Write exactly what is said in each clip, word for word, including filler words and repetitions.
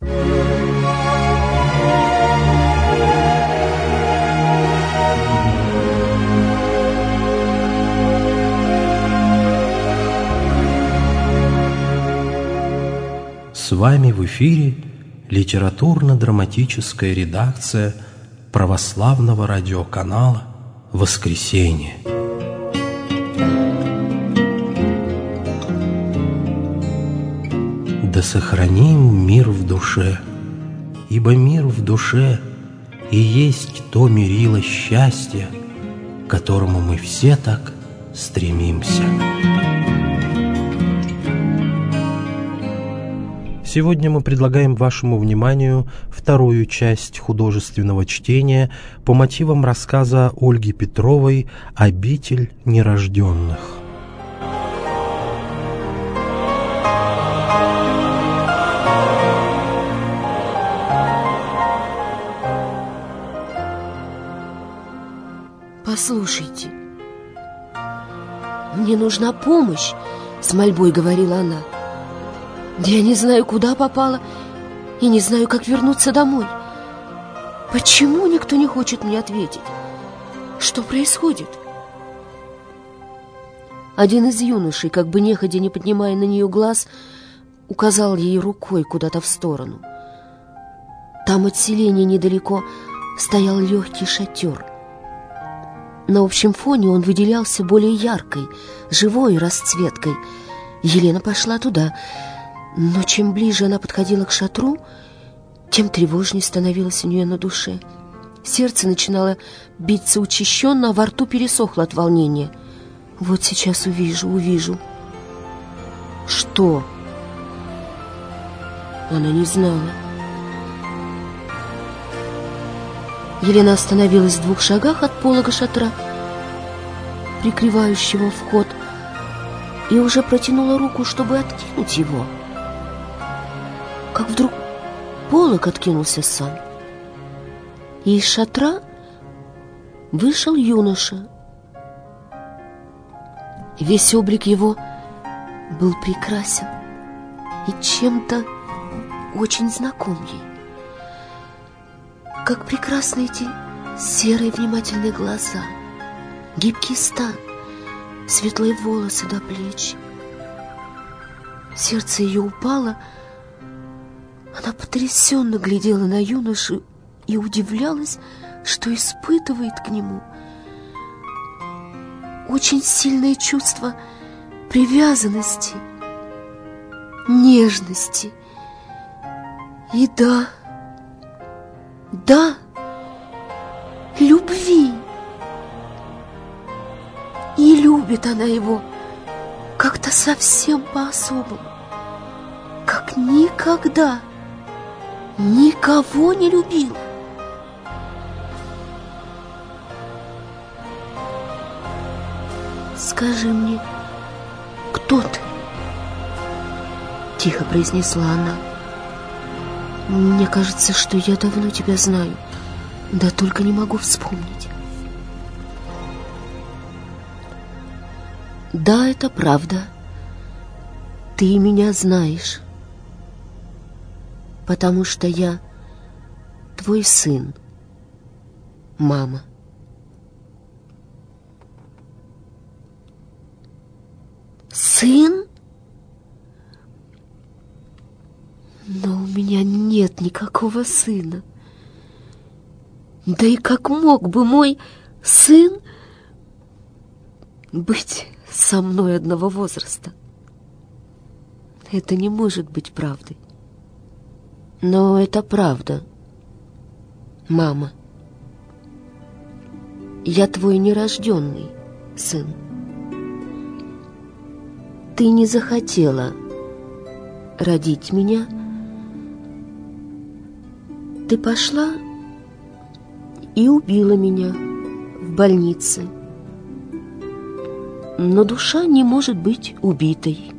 С вами в эфире литературно-драматическая редакция православного радиоканала «Воскресенье». Да сохраним мир в душе, ибо мир в душе и есть то мерило счастья, к которому мы все так стремимся. Сегодня мы предлагаем вашему вниманию вторую часть художественного чтения по мотивам рассказа Ольги Петровой «Обитель нерожденных». «Послушайте, мне нужна помощь», — с мольбой говорила она. «Я не знаю, куда попала, и не знаю, как вернуться домой. Почему никто не хочет мне ответить? Что происходит?» Один из юношей, как бы неходя, не поднимая на нее глаз, указал ей рукой куда-то в сторону. Там от селения недалеко стоял легкий шатер. На общем фоне он выделялся более яркой, живой расцветкой. Елена пошла туда, но чем ближе она подходила к шатру, тем тревожнее становилось у нее на душе. Сердце начинало биться учащенно, а во рту пересохло от волнения. Вот сейчас увижу, увижу. Что? Она не знала. Елена остановилась в двух шагах от полога шатра, прикрывающего вход, и уже протянула руку, чтобы откинуть его. Как вдруг полог откинулся сам, и из шатра вышел юноша. Весь облик его был прекрасен и чем-то очень знаком ей. Как прекрасны эти серые внимательные глаза, гибкий стан, светлые волосы до плеч. Сердце ее упало. Она потрясенно глядела на юношу и удивлялась, что испытывает к нему очень сильное чувство привязанности, нежности и, да, да, любви. И любит она его как-то совсем по-особому, как никогда никого не любила. «Скажи мне, кто ты?» — тихо произнесла она. «Мне кажется, что я давно тебя знаю, да только не могу вспомнить». «Да, это правда. Ты меня знаешь, потому что я твой сын, мама». «Сын? Но у меня нет никакого сына. Да и как мог бы мой сын быть со мной одного возраста? Это не может быть правдой». «Но это правда, мама. Я твой нерожденный сын. Ты не захотела родить меня. Ты пошла и убила меня в больнице. Но душа не может быть убитой.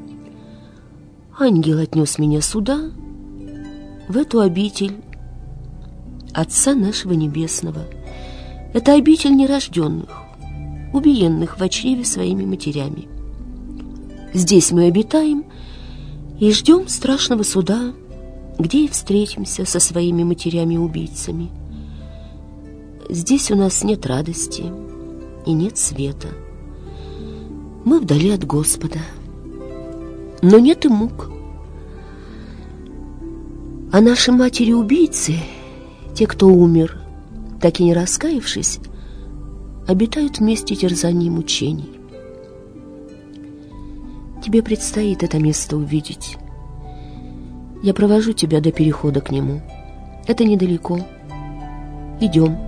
Ангел отнес меня сюда, в эту обитель Отца нашего Небесного. Это обитель нерожденных, убиенных в чреве своими матерями. Здесь мы обитаем и ждем страшного суда где и встретимся со своими матерями-убийцами. Здесь у нас нет радости и нет света. Мы вдали от Господа, но нет и мук. А наши матери-убийцы, те, кто умер, так и не раскаявшись, обитают вместе терзаний и мучений. Тебе предстоит это место увидеть. Я провожу тебя до перехода к нему. Это недалеко. Идем.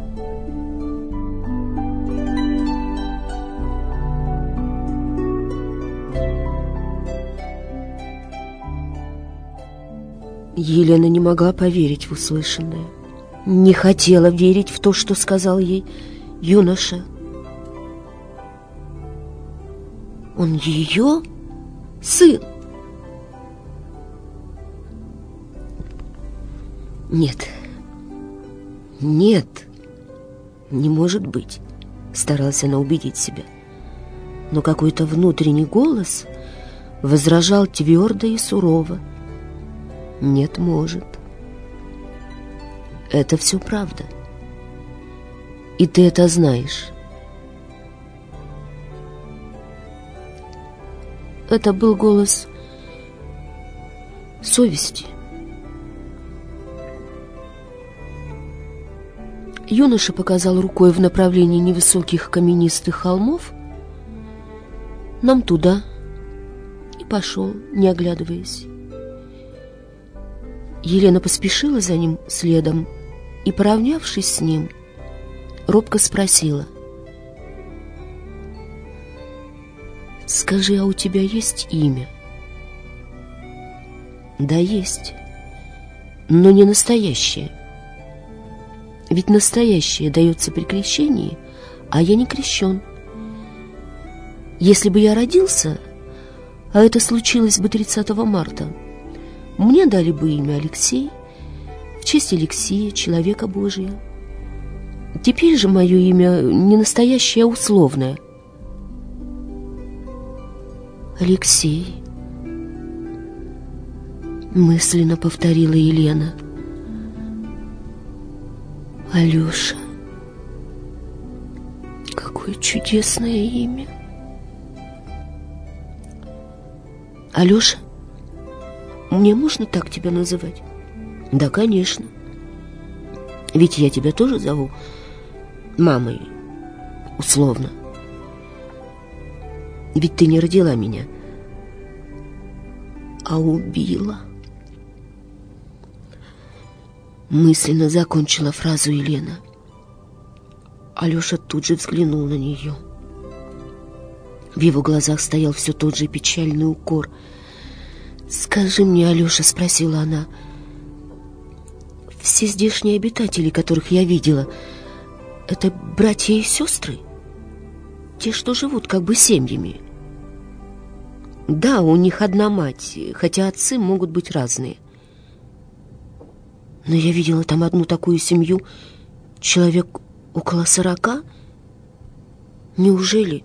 Елена не могла поверить в услышанное. Не хотела верить в то, что сказал ей юноша. Он ее сын? Нет, нет, не может быть, старалась она убедить себя. Но какой-то внутренний голос возражал твердо и сурово. Нет, может. Это все правда. И ты это знаешь. Это был голос совести. Юноша показал рукой в направлении невысоких каменистых холмов. Нам туда. И пошел, не оглядываясь. Елена поспешила за ним следом и, поравнявшись с ним, робко спросила: «Скажи, а у тебя есть имя?» «Да, есть, но не настоящее. Ведь настоящее дается при крещении, а я не крещен. Если бы я родился, а это случилось бы тридцатого марта, мне дали бы имя Алексей, в честь Алексия, человека Божия. Теперь же мое имя не настоящее, а условное. Алексей, мысленно повторила Елена. Алеша, какое чудесное имя. Алеша, мне можно так тебя называть? Да, конечно. Ведь я тебя тоже зову мамой, условно. Ведь ты не родила меня, а убила. Мысленно закончила фразу Елена. Алеша тут же взглянул на нее. В его глазах стоял все тот же печальный укор. «Скажи мне, Алеша, — спросила она, — все здешние обитатели, которых я видела, это братья и сестры? Те, что живут как бы семьями?» «Да, у них одна мать, хотя отцы могут быть разные. Но я видела там одну такую семью, человек около сорока. Неужели?»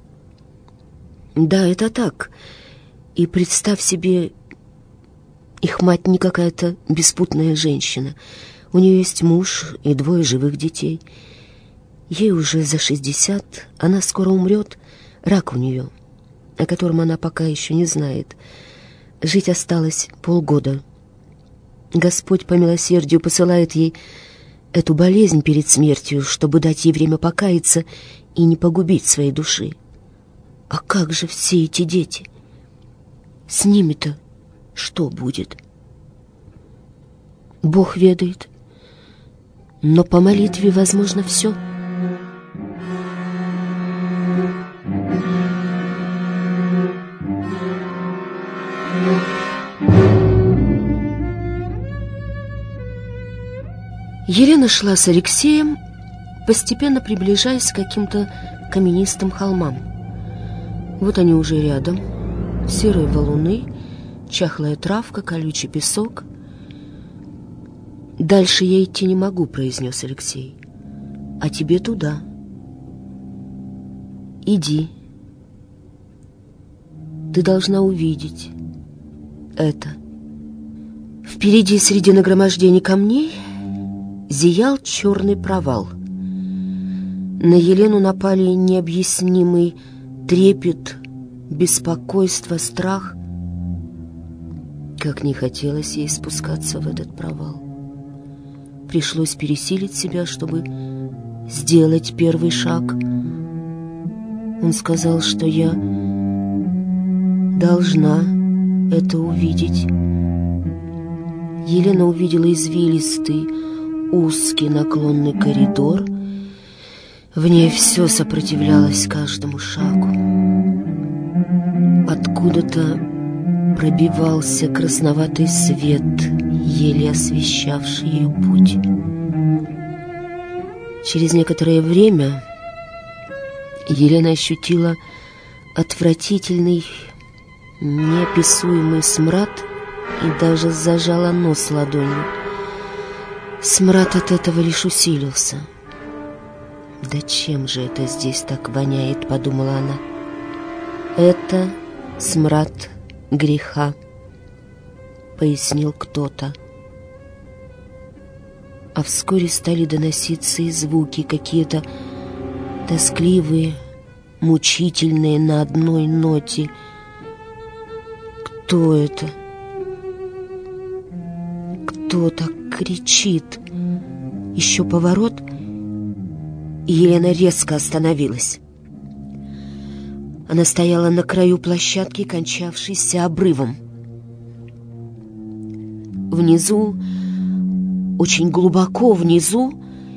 «Да, это так. И представь себе, их мать не какая-то беспутная женщина. У нее есть муж и двое живых детей. Ей уже за шестьдесят, она скоро умрет, рак у нее, о котором она пока еще не знает. Жить осталось полгода. Господь по милосердию посылает ей эту болезнь перед смертью, чтобы дать ей время покаяться и не погубить своей души. А как же все эти дети? С ними-то что будет? Бог ведает. Но по молитве возможно все. Елена шла с Алексеем, постепенно приближаясь к каким-то каменистым холмам. Вот они уже рядом. Серые валуны, чахлая травка, колючий песок. «Дальше я идти не могу», — произнес Алексей. «А тебе туда. Иди. Ты должна увидеть это. Впереди, среди нагромождений камней, зиял черный провал. На Елену напали необъяснимый трепет, беспокойство, страх. Как не хотелось ей спускаться в этот провал. Пришлось пересилить себя, чтобы сделать первый шаг. Он сказал, что я должна это увидеть. Елена увидела извилистый, узкий наклонный коридор. В ней все сопротивлялось каждому шагу. Откуда-то пробивался красноватый свет, еле освещавший ее путь. Через некоторое время Елена ощутила отвратительный, неописуемый смрад и даже зажала нос ладонью. Смрад от этого лишь усилился. «Да чем же это здесь так воняет?» — подумала она. «Это смрад греха», — пояснил кто-то. А вскоре стали доноситься и звуки, какие-то тоскливые, мучительные на одной ноте. Кто это? Кто так кричит? Еще поворот, и Елена резко остановилась. Она стояла на краю площадки, кончавшейся обрывом. Внизу, очень глубоко внизу,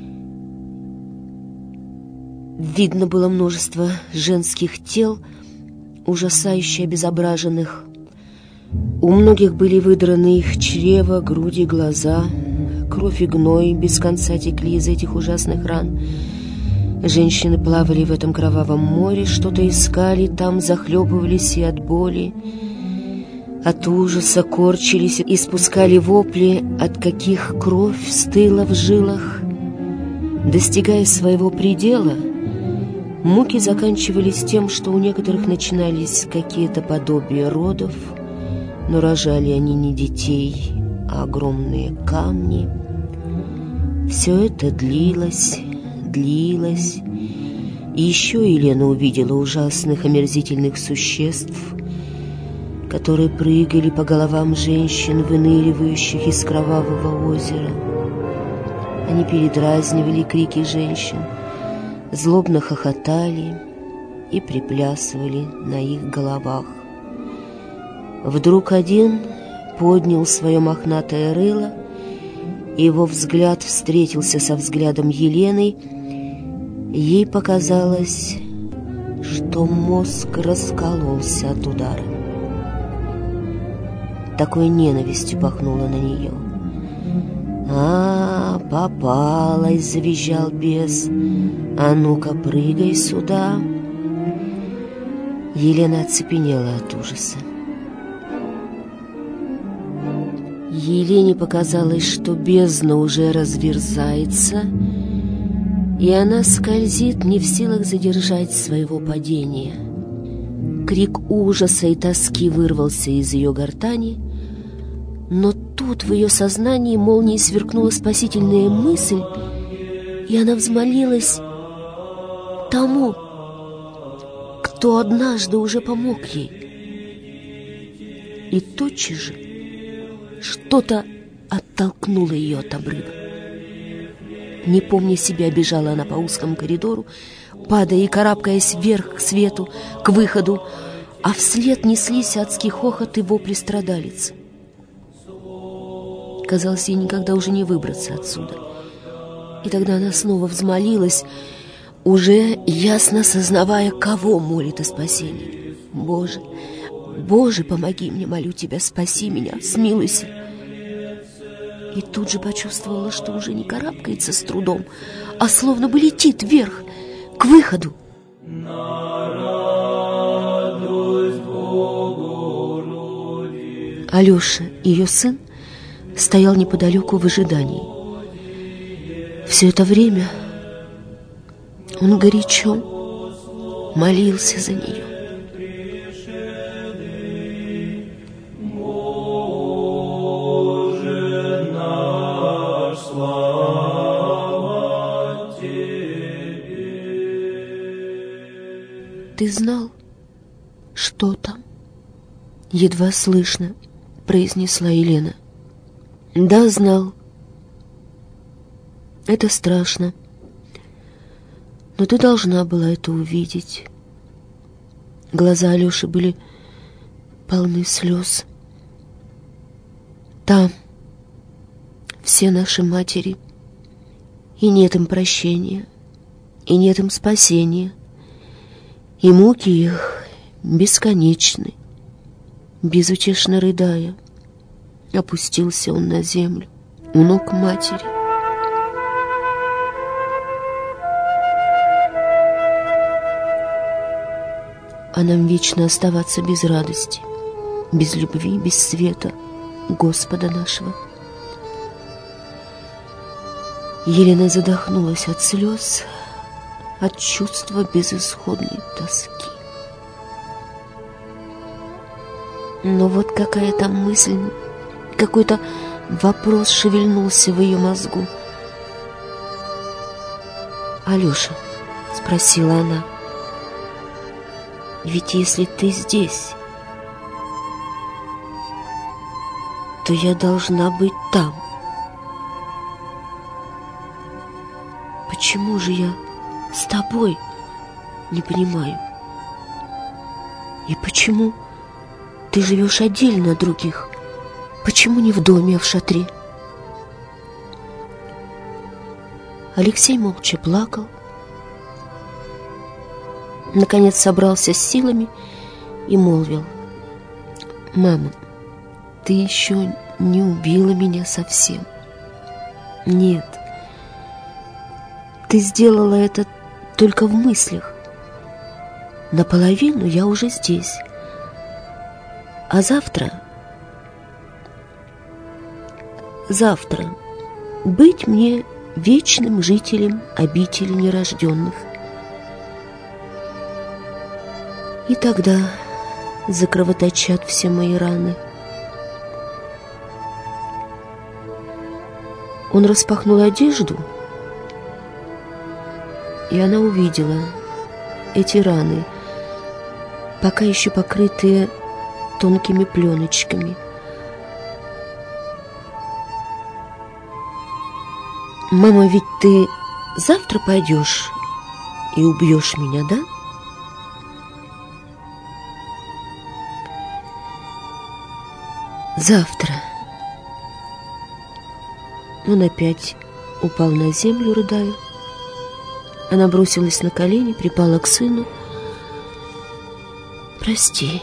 видно было множество женских тел, ужасающе обезображенных. У многих были выдраны их чрева, груди, глаза. Кровь и гной без конца текли из этих ужасных ран. Женщины плавали в этом кровавом море, что-то искали там, захлебывались и от боли, от ужаса корчились и спускали вопли, от каких кровь стыла в жилах. Достигая своего предела, муки заканчивались тем, что у некоторых начинались какие-то подобия родов, но рожали они не детей, а огромные камни. Все это длилось, длилось. И еще Елена увидела ужасных, омерзительных существ, которые прыгали по головам женщин, выныривающих из кровавого озера. Они передразнивали крики женщин, злобно хохотали и приплясывали на их головах. Вдруг один поднял свое мохнатое рыло, и его взгляд встретился со взглядом Елены. Ей показалось, что мозг раскололся от удара. Такой ненавистью пахнуло на нее. «А, попалась!» — завизжал бес. «А ну-ка, прыгай сюда!» Елена оцепенела от ужаса. Елене показалось, что бездна уже разверзается, и она скользит, не в силах задержать своего падения. Крик ужаса и тоски вырвался из ее гортани, но тут в ее сознании молнией сверкнула спасительная мысль, и она взмолилась тому, кто однажды уже помог ей. И тотчас же что-то оттолкнуло ее от обрыва. Не помня себя, бежала она по узкому коридору, падая и карабкаясь вверх к свету, к выходу, а вслед неслись адский хохот и вопли страдалиц. Казалось, ей никогда уже не выбраться отсюда. И тогда она снова взмолилась, уже ясно сознавая, кого молит о спасении. «Боже, Боже, помоги мне, молю Тебя, спаси меня, смилуйся!» И тут же почувствовала, что уже не карабкается с трудом, а словно бы летит вверх, к выходу. Алеша, ее сын, стоял неподалеку в ожидании. Все это время он горячо молился за нее. Боже, ты знал, что там? Едва слышно произнесла Елена. Да, знал. Это страшно. Но ты должна была это увидеть. Глаза Алёши были полны слез. Там все наши матери, и нет им прощения, и нет им спасения, и муки их бесконечны. Безутешно рыдая, опустился он на землю у ног матери. А нам вечно оставаться без радости, без любви, без света Господа нашего. Елена задохнулась от слез, от чувства безысходной тоски. Но вот какая-то мысль, какой-то вопрос шевельнулся в ее мозгу. «Алёша», — спросила она, — «ведь если ты здесь, то я должна быть там. Почему же я с тобой, не понимаю? И почему ты живешь отдельно от других? Почему не в доме, а в шатре?» Алексей молча плакал. Наконец собрался с силами и молвил: «Мама, ты еще не убила меня совсем. Нет, ты сделала это только в мыслях. Наполовину я уже здесь. А завтра, завтра быть мне вечным жителем обители нерожденных. И тогда закровоточат все мои раны». Он распахнул одежду, и она увидела эти раны, пока еще покрытые тонкими пленочками. «Мама, ведь ты завтра пойдешь и убьешь меня, да?» «Завтра». Он опять упал на землю, рыдая. Она бросилась на колени, припала к сыну. «Прости,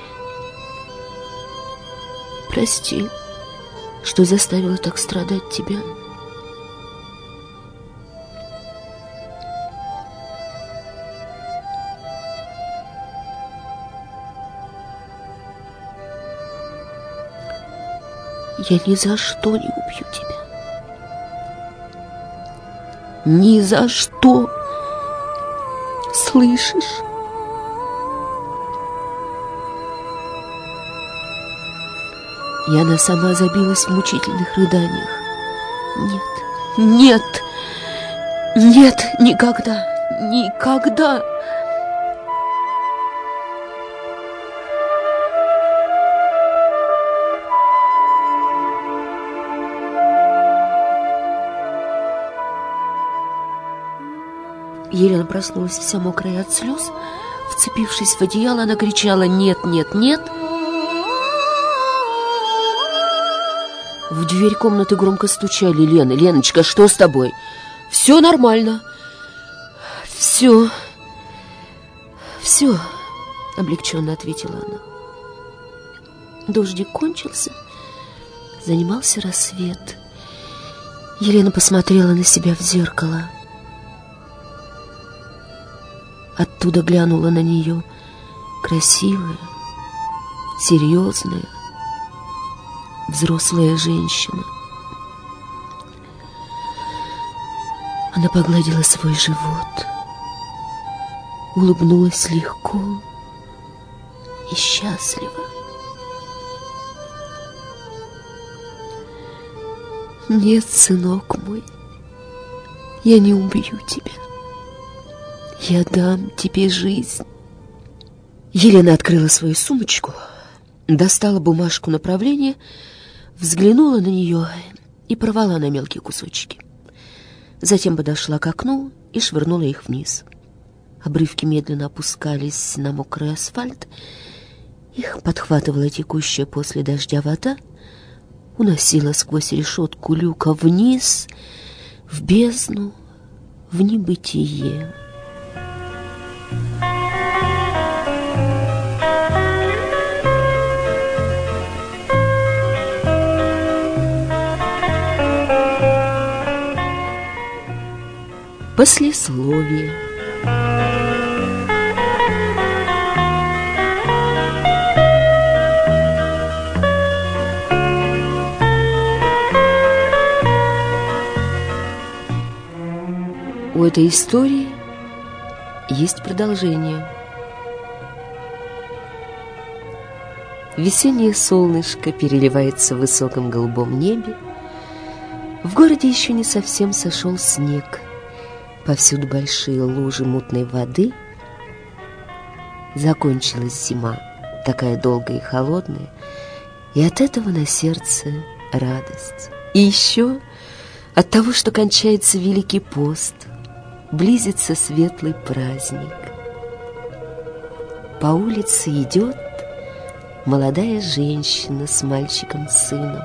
прости, что заставила так страдать тебя. Я ни за что не убью тебя. Ни за что. Слышишь?» И она сама забилась в мучительных рыданиях. «Нет, нет, нет, никогда, никогда!» Елена проснулась вся мокрая от слез. Вцепившись в одеяло, она кричала: «Нет, нет, нет!» В дверь комнаты громко стучали. «Лена, Леночка, что с тобой?» «Все нормально. Все, все», облегченно ответила она. Дождик кончился, занимался рассвет. Елена посмотрела на себя в зеркало. Оттуда глянула на нее красивая, серьезная, взрослая женщина. Она погладила свой живот, улыбнулась легко и счастливо. «Нет, сынок мой, я не убью тебя. Я дам тебе жизнь. Елена открыла свою сумочку, достала бумажку направления, взглянула на нее и порвала на мелкие кусочки. Затем подошла к окну и швырнула их вниз. Обрывки медленно опускались на мокрый асфальт. Их подхватывала текущая после дождя вода, уносила сквозь решетку люка вниз, в бездну, в небытие. Послесловие. У этой истории есть продолжение. Весеннее солнышко переливается в высоком голубом небе. В городе еще не совсем сошел снег. Повсюду большие лужи мутной воды. Закончилась зима, такая долгая и холодная, и от этого на сердце радость. И еще от того, что кончается Великий пост, близится светлый праздник. По улице идет молодая женщина с мальчиком-сыном.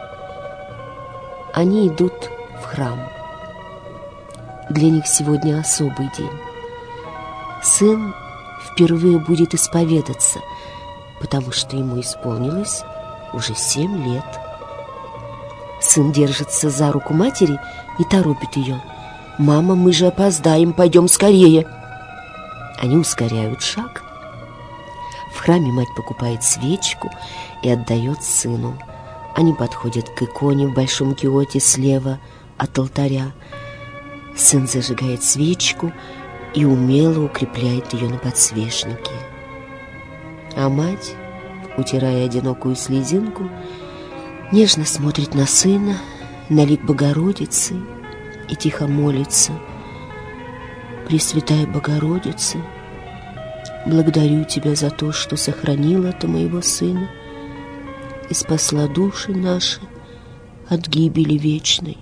Они идут в храм. Для них сегодня особый день. Сын впервые будет исповедаться, потому что ему исполнилось уже семь лет. Сын держится за руку матери и торопит ее. «Мама, мы же опоздаем, пойдем скорее!» Они ускоряют шаг. В храме мать покупает свечку и отдает сыну. Они подходят к иконе в большом киоте слева от алтаря. Сын зажигает свечку и умело укрепляет ее на подсвечнике. А мать, утирая одинокую слезинку, нежно смотрит на сына, на лик Богородицы и тихо молится. «Пресвятая Богородица, благодарю Тебя за то, что сохранила Ты моего сына и спасла души наши от гибели вечной».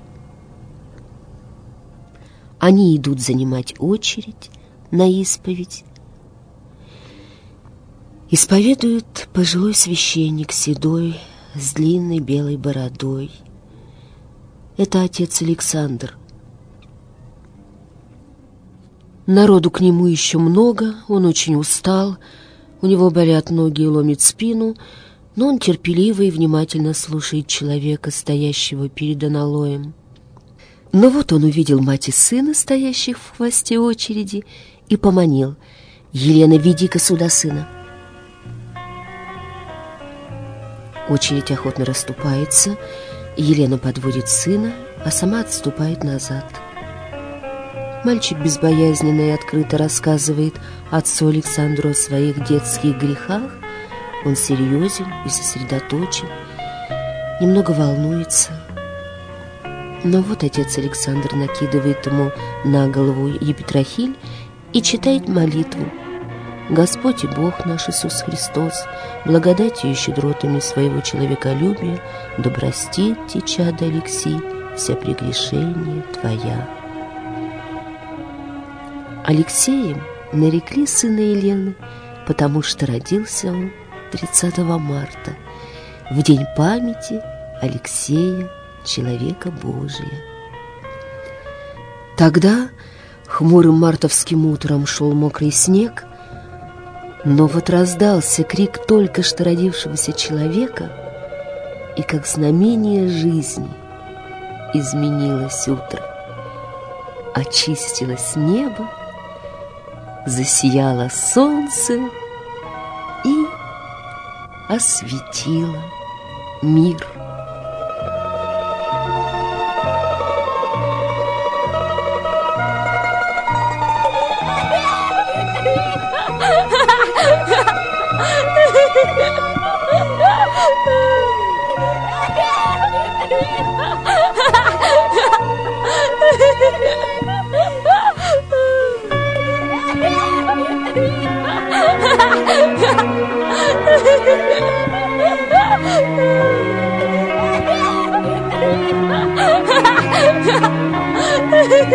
Они идут занимать очередь на исповедь. Исповедует пожилой священник седой, с длинной белой бородой. Это отец Александр. Народу к нему еще много, он очень устал, у него болят ноги и ломит спину, но он терпеливо и внимательно слушает человека, стоящего перед аналоем. Но вот он увидел мать и сына, стоящих в хвосте очереди, и поманил: «Елена, веди-ка сюда сына». Очередь охотно расступается, Елена подводит сына, а сама отступает назад. Мальчик безбоязненно и открыто рассказывает отцу Александру о своих детских грехах. Он серьезен и сосредоточен, немного волнуется. Но вот отец Александр накидывает ему на голову епитрахиль и читает молитву: «Господь и Бог наш Иисус Христос, благодатью и щедротами своего человеколюбия, да простит те, чадо Алексей, вся прегрешения твоя». Алексеем нарекли сына Елены, потому что родился он тридцатого марта, в день памяти Алексея, человека Божия. Тогда хмурым мартовским утром шел мокрый снег, но вот раздался крик только что родившегося человека, и как знамение жизни изменилось утро. Очистилось небо, засияло солнце и осветило мир. Ha ha ha!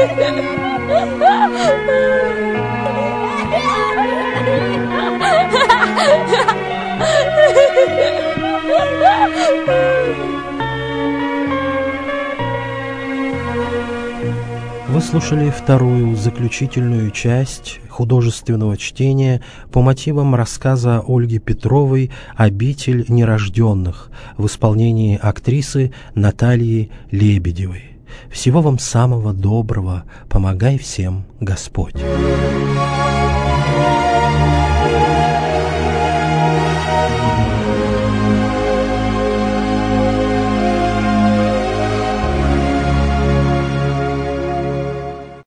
Вы слушали вторую, заключительную часть художественного чтения по мотивам рассказа Ольги Петровой «Обитель нерожденных» в исполнении актрисы Натальи Лебедевой. Всего вам самого доброго, помогай всем Господь.